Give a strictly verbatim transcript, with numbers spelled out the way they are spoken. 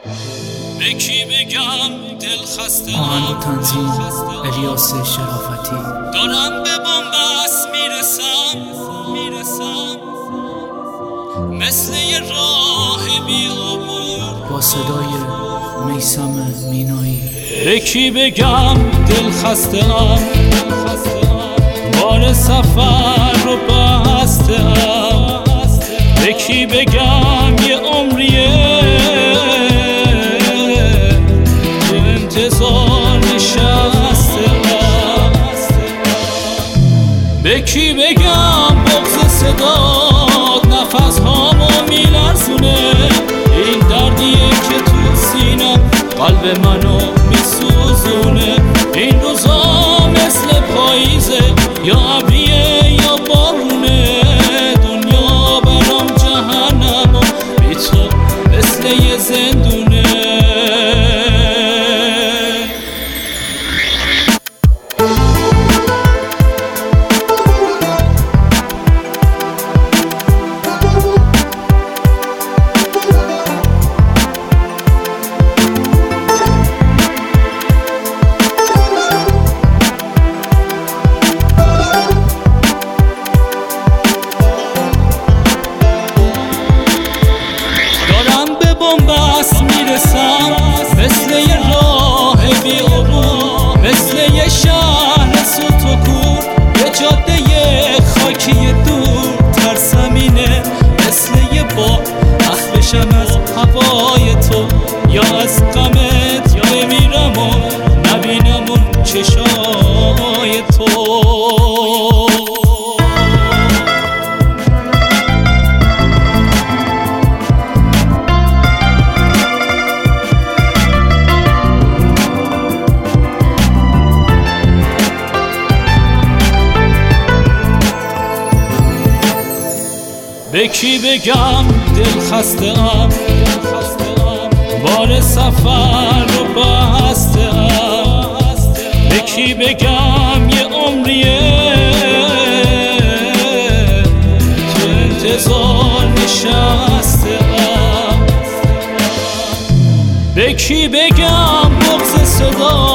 به کی بگم دل خسته آهنگ و تنظیم الیاس شرافتی. دارم به بنبست میرسم میرسم مثل یه راه بیابون با صدای میثم مینایی. به کی بگم دل خسته ام بار سفر رو بسته ام. به کی بگم یه عمریه تو انتظار نشسته ام. به کی بگم بغض صدات نفس هامو میلرزونه، این دردیه که تو سینم قلب منو میسوزونه. این روزا مثل پاییزه یا ابریه یا بارونه، دنیا برام جهنم و بی تو مثل یه زندونه. بنبست میرسم مثل یه راه بیابون، مثل یه شهر سوت و کور، یه جاده خاکی دور. ترسمینه مثل یه باغ اخ بشم از هوای تو، یا از غمت بمیرم و نبینم اون چشای تو. به کی بگم دل خسته ام بار سفر رو بسته ام. به کی بگم یه عمریه تو انتظار نشسته ام. به کی بگم بغض صدا